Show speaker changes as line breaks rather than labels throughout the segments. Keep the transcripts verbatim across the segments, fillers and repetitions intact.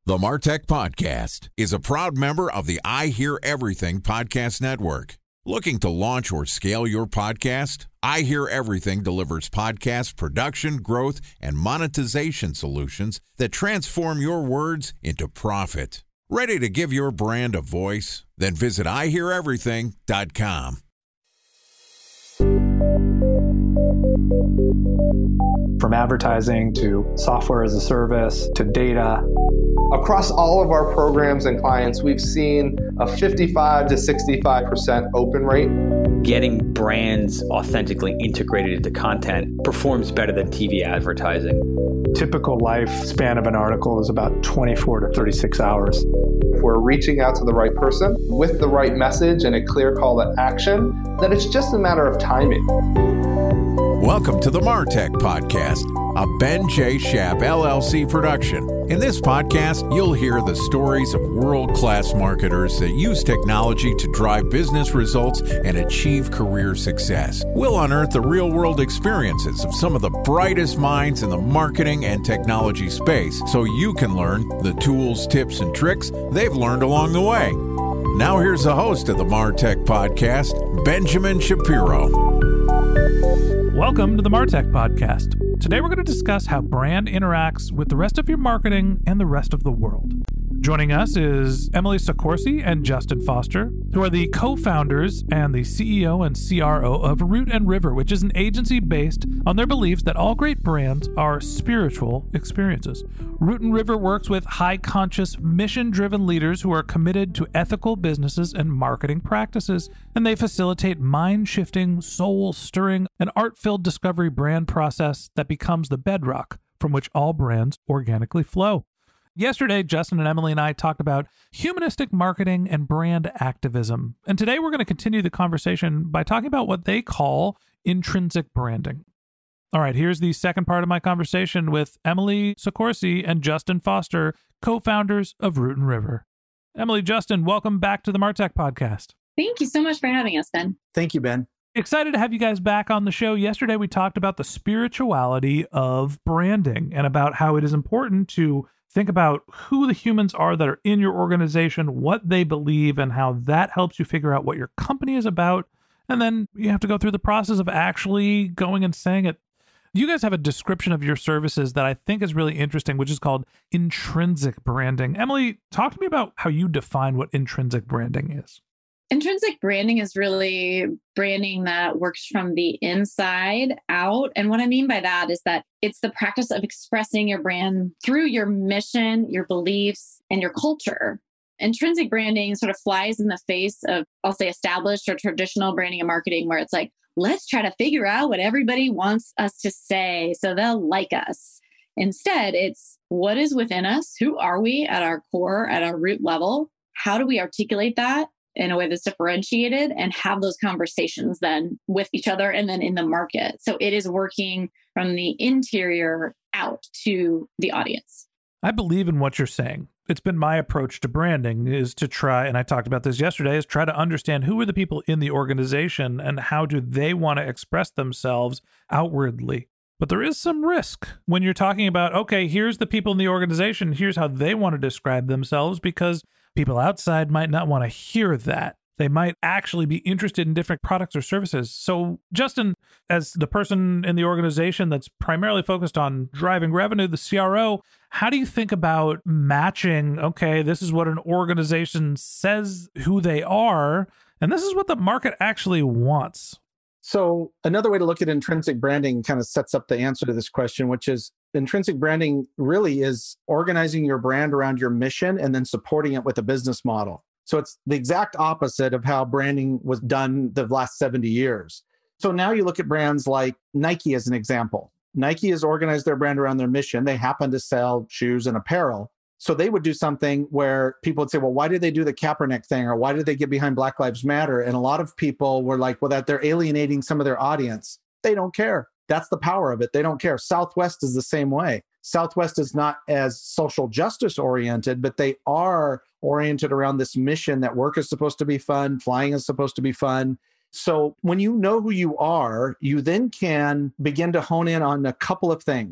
The MarTech Podcast is a proud member of the I Hear Everything Podcast Network. Looking to launch or scale your podcast? I Hear Everything delivers podcast production, growth, and monetization solutions that transform your words into profit. Ready to give your brand a voice? Then visit I hear everything dot com.
From advertising to software as a service to data.
Across all of our programs and clients, we've seen a fifty-five to sixty-five percent open rate.
Getting brands authentically integrated into content performs better than T V advertising.
Typical lifespan of an article is about twenty-four to thirty-six hours.
If we're reaching out to the right person with the right message and a clear call to action, then it's just a matter of timing.
Welcome to the MarTech Podcast, a Ben J. Schaap L L C production. In this podcast, you'll hear the stories of world-class marketers that use technology to drive business results and achieve career success. We'll unearth the real-world experiences of some of the brightest minds in the marketing and technology space so you can learn the tools, tips, and tricks they've learned along the way. Now here's the host of the MarTech Podcast, Benjamin Shapiro.
Welcome to the MarTech Podcast. Today we're going to discuss how brand interacts with the rest of your marketing and the rest of the world. Joining us is Emily Soccorsi and Justin Foster, who are the co-founders and the C E O and C R O of Root and River, which is an agency based on their beliefs that all great brands are spiritual experiences. Root and River works with high-conscious, mission-driven leaders who are committed to ethical businesses and marketing practices, and they facilitate mind-shifting, soul-stirring, and art-filled discovery brand process that becomes the bedrock from which all brands organically flow. Yesterday, Justin and Emily and I talked about humanistic marketing and brand activism. And today we're going to continue the conversation by talking about what they call intrinsic branding. All right, here's the second part of my conversation with Emily Soccorsi and Justin Foster, co-founders of Root and River. Emily, Justin, welcome back to the MarTech Podcast.
Thank you so much for having us, Ben.
Thank you, Ben.
Excited to have you guys back on the show. Yesterday, we talked about the spirituality of branding and about how it is important to think about who the humans are that are in your organization, what they believe, and how that helps you figure out what your company is about. And then you have to go through the process of actually going and saying it. You guys have a description of your services that I think is really interesting, which is called intrinsic branding. Emily, talk to me about how you define what intrinsic branding is.
Intrinsic branding is really branding that works from the inside out. And what I mean by that is that it's the practice of expressing your brand through your mission, your beliefs, and your culture. Intrinsic branding sort of flies in the face of, I'll say, established or traditional branding and marketing, where it's like, let's try to figure out what everybody wants us to say so they'll like us. Instead, it's what is within us? Who are we at our core, at our root level? How do we articulate that in a way that's differentiated and have those conversations then with each other and then in the market? So it is working from the interior out to the audience.
I believe in what you're saying. It's been my approach to branding is to try, and I talked about this yesterday, is try to understand who are the people in the organization and how do they want to express themselves outwardly. But there is some risk when you're talking about, okay, here's the people in the organization, here's how they want to describe themselves, because people outside might not want to hear that. They might actually be interested in different products or services. So, Justin, as the person in the organization that's primarily focused on driving revenue, the C R O, how do you think about matching, okay, this is what an organization says who they are, and this is what the market actually wants?
So another way to look at intrinsic branding kind of sets up the answer to this question, which is intrinsic branding really is organizing your brand around your mission and then supporting it with a business model. So it's the exact opposite of how branding was done the last seventy years. So now you look at brands like Nike as an example. Nike has organized their brand around their mission. They happen to sell shoes and apparel. So they would do something where people would say, well, why did they do the Kaepernick thing? Or why did they get behind Black Lives Matter? And a lot of people were like, well, that they're alienating some of their audience. They don't care. That's the power of it. They don't care. Southwest is the same way. Southwest is not as social justice oriented, but they are oriented around this mission that work is supposed to be fun, flying is supposed to be fun. So when you know who you are, you then can begin to hone in on a couple of things.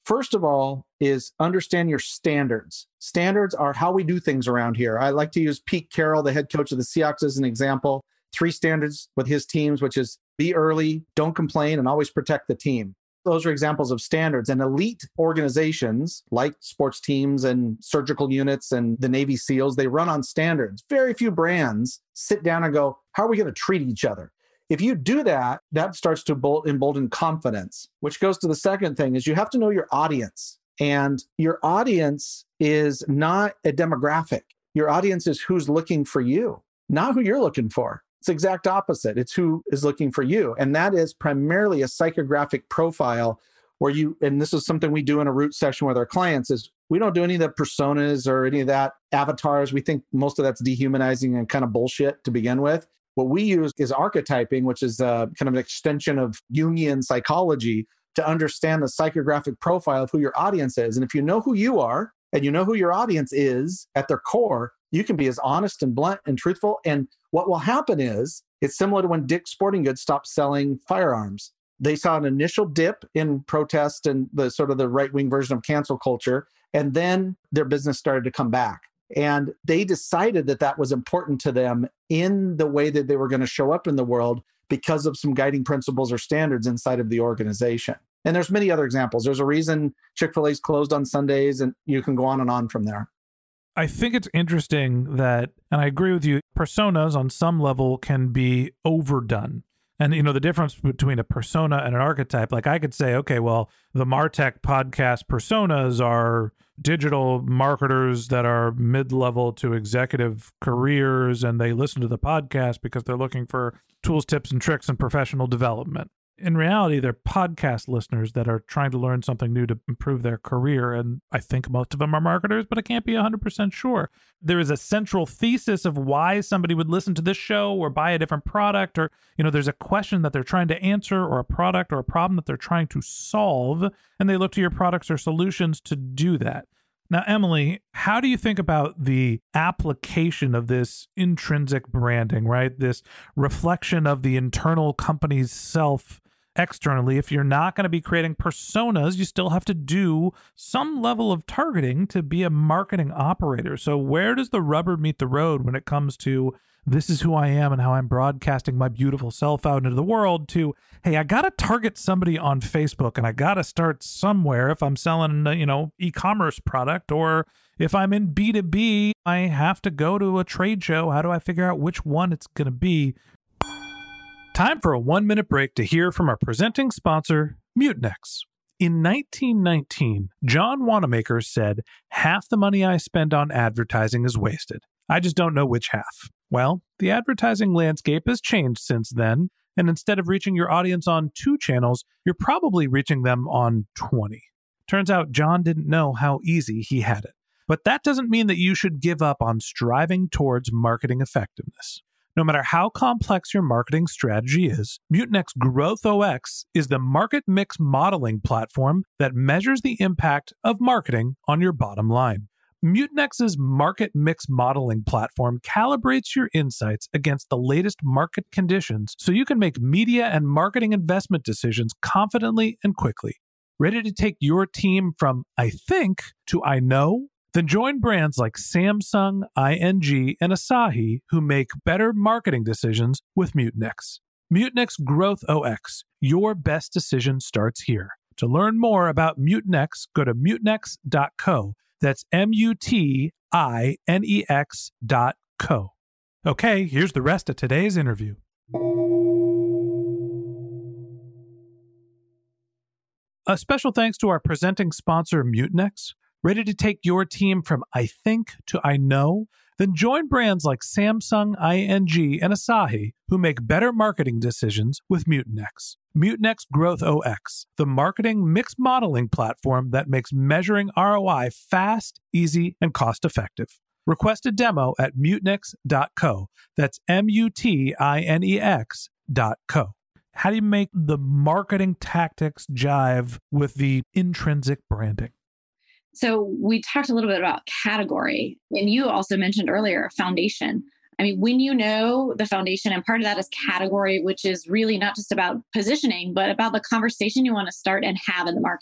First of all is understand your standards. Standards are how we do things around here. I like to use Pete Carroll, the head coach of the Seahawks, as an example. Three standards with his teams, which is be early, don't complain, and always protect the team. Those are examples of standards. And elite organizations like sports teams and surgical units and the Navy SEALs, they run on standards. Very few brands sit down and go, how are we going to treat each other? If you do that, that starts to embolden confidence, which goes to the second thing is you have to know your audience. And your audience is not a demographic. Your audience is who's looking for you, not who you're looking for. It's the exact opposite. It's who is looking for you. And that is primarily a psychographic profile where you, and this is something we do in a root session with our clients, is we don't do any of the personas or any of that avatars. We think most of that's dehumanizing and kind of bullshit to begin with. What we use is archetyping, which is uh, kind of an extension of Jungian psychology to understand the psychographic profile of who your audience is. And if you know who you are and you know who your audience is at their core, you can be as honest and blunt and truthful. And what will happen is it's similar to when Dick's Sporting Goods stopped selling firearms. They saw an initial dip in protest and the sort of the right-wing version of cancel culture. And then their business started to come back. And they decided that that was important to them in the way that they were going to show up in the world because of some guiding principles or standards inside of the organization. And there's many other examples. There's a reason Chick-fil-A's closed on Sundays, and you can go on and on from there.
I think it's interesting that, and I agree with you, personas on some level can be overdone. And, you know, the difference between a persona and an archetype, like I could say, okay, well, the Martech podcast personas are digital marketers that are mid-level to executive careers, and they listen to the podcast because they're looking for tools, tips, and tricks and professional development. In reality, they're podcast listeners that are trying to learn something new to improve their career. And I think most of them are marketers, but I can't be one hundred percent sure. There is a central thesis of why somebody would listen to this show or buy a different product, or, you know, there's a question that they're trying to answer or a product or a problem that they're trying to solve, and they look to your products or solutions to do that. Now, Emily, how do you think about the application of this intrinsic branding, right? This reflection of the internal company's self externally. If you're not going to be creating personas, you still have to do some level of targeting to be a marketing operator. So where does the rubber meet the road when it comes to this is who I am and how I'm broadcasting my beautiful self out into the world to, hey, I got to target somebody on Facebook and I got to start somewhere if I'm selling, you know, e-commerce product, or if I'm in B two B, I have to go to a trade show. How do I figure out which one it's going to be? Time for a one-minute break to hear from our presenting sponsor, Mutinex. In nineteen nineteen, John Wanamaker said, half the money I spend on advertising is wasted. I just don't know which half. Well, the advertising landscape has changed since then, and instead of reaching your audience on two channels, you're probably reaching them on twenty. Turns out John didn't know how easy he had it. But that doesn't mean that you should give up on striving towards marketing effectiveness. No matter how complex your marketing strategy is, Mutinex GrowthOS is the market mix modeling platform that measures the impact of marketing on your bottom line. Mutinex's market mix modeling platform calibrates your insights against the latest market conditions so you can make media and marketing investment decisions confidently and quickly. Ready to take your team from I think to I know? Then join brands like Samsung, I N G, and Asahi who make better marketing decisions with Mutinex. Mutinex GrowthOS. Your best decision starts here. To learn more about Mutinex, go to mutinex dot co. That's M U T I N E X dot co. Okay, here's the rest of today's interview. A special thanks to our presenting sponsor, Mutinex. Ready to take your team from I think to I know? Then join brands like Samsung, I N G, and Asahi who make better marketing decisions with Mutinex. Mutinex GrowthOS, the marketing mix modeling platform that makes measuring R O I fast, easy, and cost-effective. Request a demo at mutinex dot co. That's M U T I N E X dot co. How do you make the marketing tactics jive with the intrinsic branding?
So we talked a little bit about category, and you also mentioned earlier foundation. I mean, when you know the foundation, and part of that is category, which is really not just about positioning, but about the conversation you want to start and have in the market.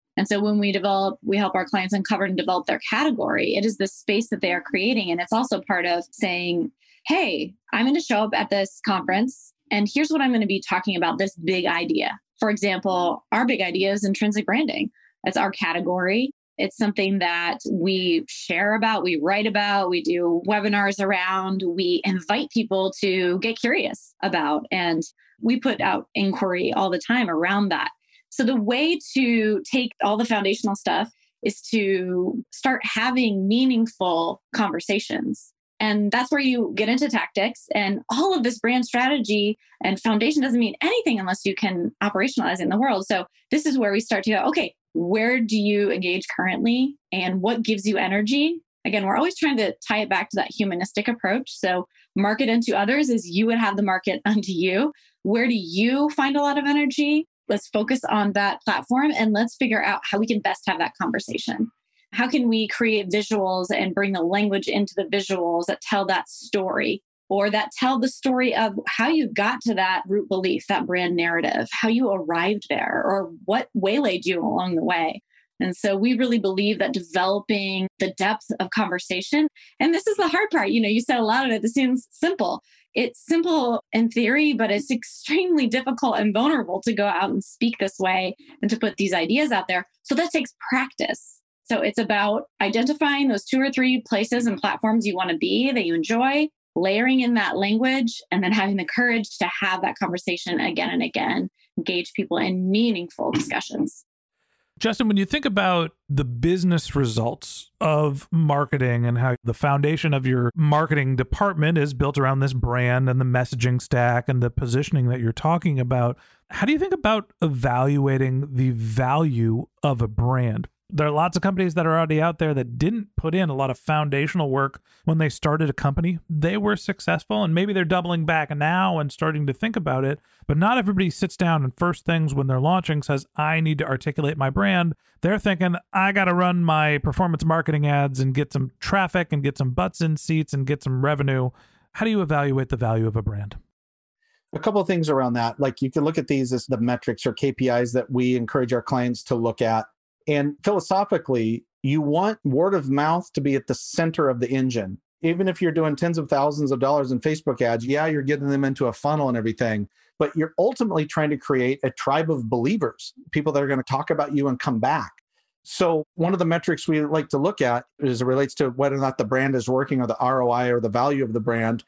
And so when we develop, we help our clients uncover and develop their category. It is the space that they are creating. And it's also part of saying, hey, I'm going to show up at this conference and here's what I'm going to be talking about, this big idea. For example, our big idea is intrinsic branding. It's our category. It's something that we share about, we write about, we do webinars around, we invite people to get curious about, and we put out inquiry all the time around that. So the way to take all the foundational stuff is to start having meaningful conversations. And that's where you get into tactics, and all of this brand strategy and foundation doesn't mean anything unless you can operationalize it in the world. So this is where we start to go, okay, where do you engage currently and what gives you energy? Again, we're always trying to tie it back to that humanistic approach. So market unto others is you would have the market unto you. Where do you find a lot of energy? Let's focus on that platform and let's figure out how we can best have that conversation. How can we create visuals and bring the language into the visuals that tell that story, or that tell the story of how you got to that root belief, that brand narrative, how you arrived there, or what waylaid you along the way. And so we really believe that developing the depth of conversation, and this is the hard part, you know, you said a lot of it, this seems simple. It's simple in theory, but it's extremely difficult and vulnerable to go out and speak this way and to put these ideas out there. So that takes practice. So it's about identifying those two or three places and platforms you want to be that you enjoy, layering in that language, and then having the courage to have that conversation again and again, engage people in meaningful discussions.
Justin, when you think about the business results of marketing and how the foundation of your marketing department is built around this brand and the messaging stack and the positioning that you're talking about, how do you think about evaluating the value of a brand? There are lots of companies that are already out there that didn't put in a lot of foundational work when they started a company. They were successful, and maybe they're doubling back now and starting to think about it. But not everybody sits down and first things when they're launching says, I need to articulate my brand. They're thinking, I got to run my performance marketing ads and get some traffic and get some butts in seats and get some revenue. How do you evaluate the value of a brand?
A couple of things around that. Like you can look at these as the metrics or K P Is that we encourage our clients to look at. And philosophically, you want word of mouth to be at the center of the engine. Even if you're doing tens of thousands of dollars in Facebook ads, yeah, you're getting them into a funnel and everything, but you're ultimately trying to create a tribe of believers, people that are going to talk about you and come back. So one of the metrics we like to look at as it relates to whether or not the brand is working or the R O I or the value of the brand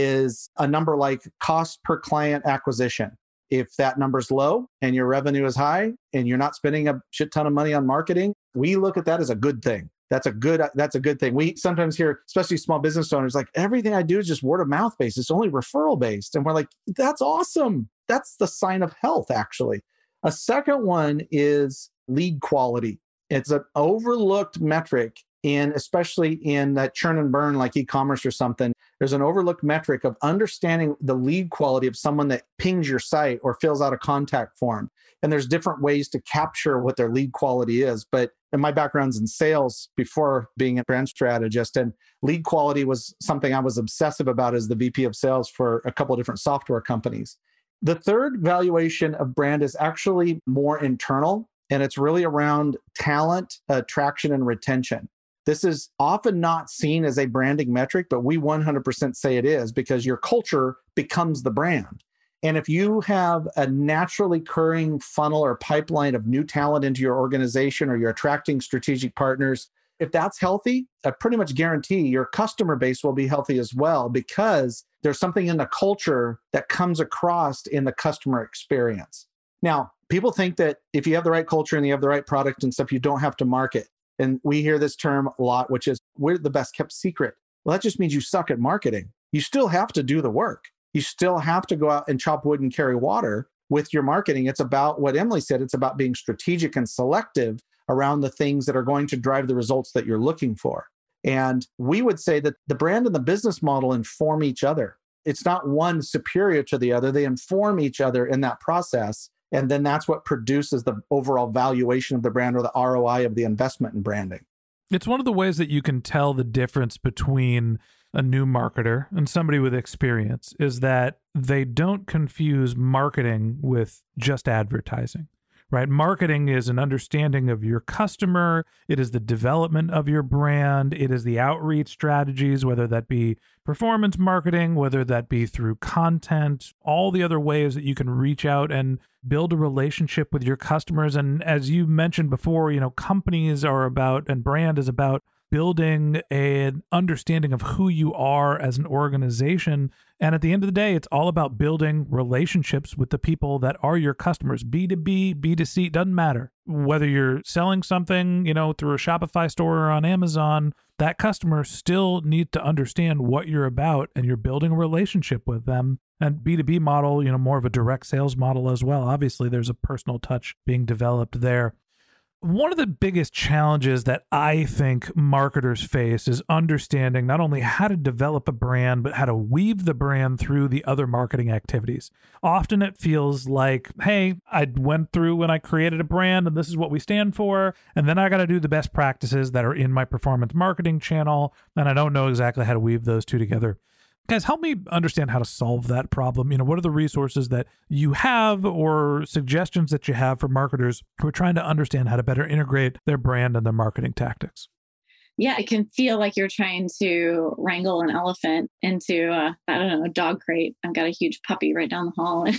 is a number like cost per client acquisition. If that number's low and your revenue is high and you're not spending a shit ton of money on marketing, we look at that as a good thing. That's a good, that's a good thing. We sometimes hear, especially small business owners, like everything I do is just word of mouth based. It's only referral based. And we're like, that's awesome. That's the sign of health, actually. A second one is lead quality. It's an overlooked metric in, especially in that churn and burn, like e-commerce or something. There's an overlooked metric of understanding the lead quality of someone that pings your site or fills out a contact form. And there's different ways to capture what their lead quality is. But and my background's in sales before being a brand strategist, and lead quality was something I was obsessive about as the V P of sales for a couple of different software companies. The third valuation of brand is actually more internal, and it's really around talent, attraction, and retention. This is often not seen as a branding metric, but we one hundred percent say it is because your culture becomes the brand. And if you have a naturally occurring funnel or pipeline of new talent into your organization, or you're attracting strategic partners, if that's healthy, I pretty much guarantee your customer base will be healthy as well, because there's something in the culture that comes across in the customer experience. Now, people think that if you have the right culture and you have the right product and stuff, you don't have to market. And we hear this term a lot, which is, we're the best kept secret. Well, that just means you suck at marketing. You still have to do the work. You still have to go out and chop wood and carry water with your marketing. It's about what Emily said. It's about being strategic and selective around the things that are going to drive the results that you're looking for. And we would say that the brand and the business model inform each other. It's not one superior to the other. They inform each other in that process. And then that's what produces the overall valuation of the brand, or the R O I of the investment in branding.
It's one of the ways that you can tell the difference between a new marketer and somebody with experience is that they don't confuse marketing with just advertising, right? Marketing is an understanding of your customer. It is the development of your brand. It is the outreach strategies, whether that be performance marketing, whether that be through content, all the other ways that you can reach out and build a relationship with your customers. And as you mentioned before, you know, companies are about, and brand is about building an understanding of who you are as an organization. And at the end of the day, it's all about building relationships with the people that are your customers. B two B, B two C, doesn't matter. Whether you're selling something, you know, through a Shopify store or on Amazon, that customer still needs to understand what you're about, and you're building a relationship with them. And B two B model, you know, more of a direct sales model as well. Obviously, there's a personal touch being developed there. One of the biggest challenges that I think marketers face is understanding not only how to develop a brand, but how to weave the brand through the other marketing activities. Often it feels like, hey, I went through and I created a brand and this is what we stand for, and then I got to do the best practices that are in my performance marketing channel, and I don't know exactly how to weave those two together. Guys, help me understand how to solve that problem. You know, what are the resources that you have or suggestions that you have for marketers who are trying to understand how to better integrate their brand and their marketing tactics?
Yeah, it can feel like you're trying to wrangle an elephant into, uh, I don't know, a dog crate. I've got a huge puppy right down the hall.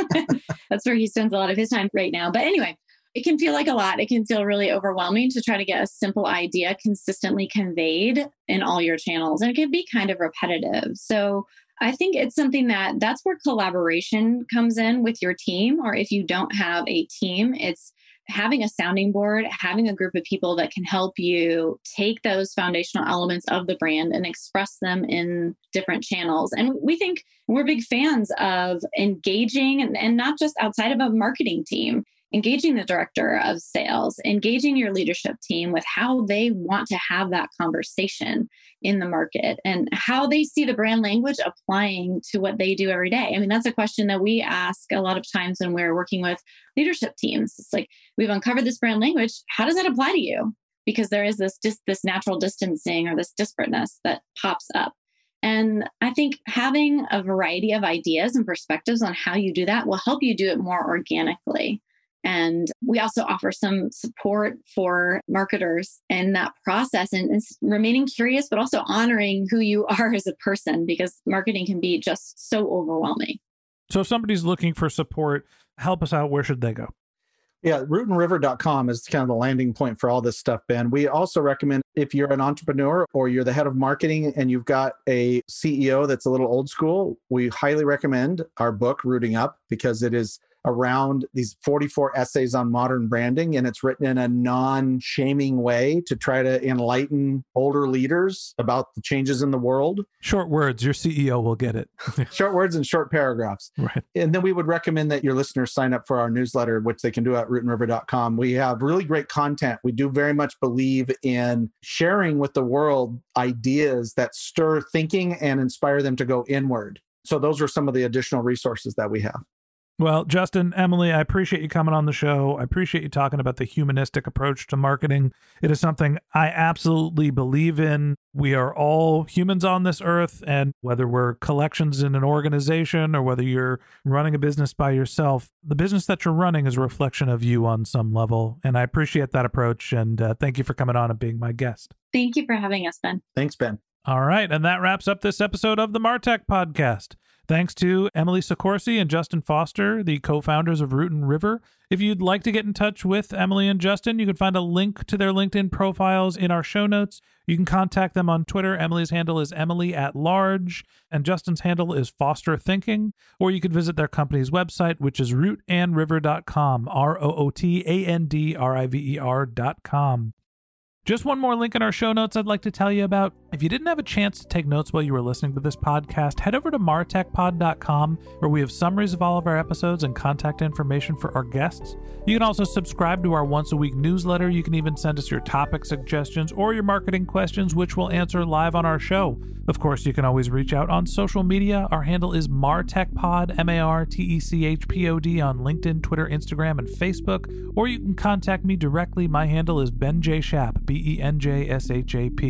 That's where he spends a lot of his time right now. But anyway, it can feel like a lot. It can feel really overwhelming to try to get a simple idea consistently conveyed in all your channels. And it can be kind of repetitive. So I think it's something that that's where collaboration comes in with your team. Or if you don't have a team, it's having a sounding board, having a group of people that can help you take those foundational elements of the brand and express them in different channels. And we think we're big fans of engaging, and, and not just outside of a marketing team, engaging the director of sales, engaging your leadership team with how they want to have that conversation in the market and how they see the brand language applying to what they do every day. I mean, that's a question that we ask a lot of times when we're working with leadership teams. It's like, we've uncovered this brand language. How does that apply to you? Because there is this dis- this natural distancing or this disparateness that pops up. And I think having a variety of ideas and perspectives on how you do that will help you do it more organically. And we also offer some support for marketers in that process and, and remaining curious, but also honoring who you are as a person, because marketing can be just so overwhelming.
So if somebody's looking for support, help us out. Where should they go?
Yeah, root and river dot com is kind of the landing point for all this stuff, Ben. We also recommend if you're an entrepreneur or you're the head of marketing and you've got a C E O that's a little old school, we highly recommend our book, Rooting Up, because it is around these forty-four essays on modern branding, and it's written in a non-shaming way to try to enlighten older leaders about the changes in the world.
Short words, your C E O will get it.
Short words and short paragraphs.
Right.
And then we would recommend that your listeners sign up for our newsletter, which they can do at root and river dot com. We have really great content. We do very much believe in sharing with the world ideas that stir thinking and inspire them to go inward. So those are some of the additional resources that we have.
Well, Justin, Emily, I appreciate you coming on the show. I appreciate you talking about the humanistic approach to marketing. It is something I absolutely believe in. We are all humans on this earth, and whether we're collections in an organization or whether you're running a business by yourself, the business that you're running is a reflection of you on some level. And I appreciate that approach. And uh, thank you for coming on and being my guest.
Thank you for having us, Ben.
Thanks, Ben.
All right. And that wraps up this episode of the Martech Podcast. Thanks to Emily Sikorsy and Justin Foster, the co-founders of Root and River. If you'd like to get in touch with Emily and Justin, you can find a link to their LinkedIn profiles in our show notes. You can contact them on Twitter. Emily's handle is Emily at Large, and Justin's handle is Foster Thinking. Or you could visit their company's website, which is root and river dot com, R O O T A N D R I V E R dot com. Just one more link in our show notes I'd like to tell you about. If you didn't have a chance to take notes while you were listening to this podcast, head over to martech pod dot com, where we have summaries of all of our episodes and contact information for our guests. You can also subscribe to our once-a-week newsletter. You can even send us your topic suggestions or your marketing questions, which we'll answer live on our show. Of course, you can always reach out on social media. Our handle is MarTechPod, M A R T E C H P O D, on LinkedIn, Twitter, Instagram, and Facebook. Or you can contact me directly. My handle is Ben J. Shap, B E N J S H A P.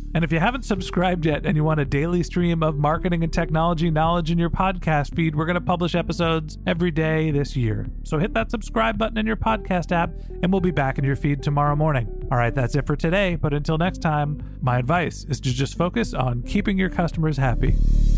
And if you haven't subscribed yet and you want a daily stream of marketing and technology knowledge in your podcast feed, we're going to publish episodes every day this year. So hit that subscribe button in your podcast app and we'll be back in your feed tomorrow morning. All right, that's it for today. But until next time, my advice is to just focus on keeping your customers happy.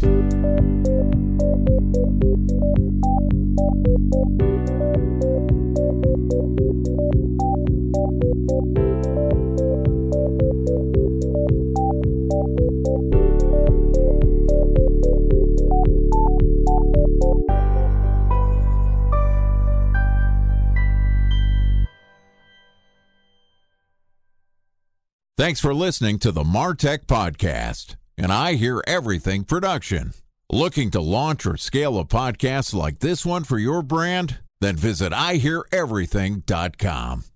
Thanks for listening to the Martech Podcast, an I Hear Everything production. Looking to launch or scale a podcast like this one for your brand? Then visit I hear everything dot com.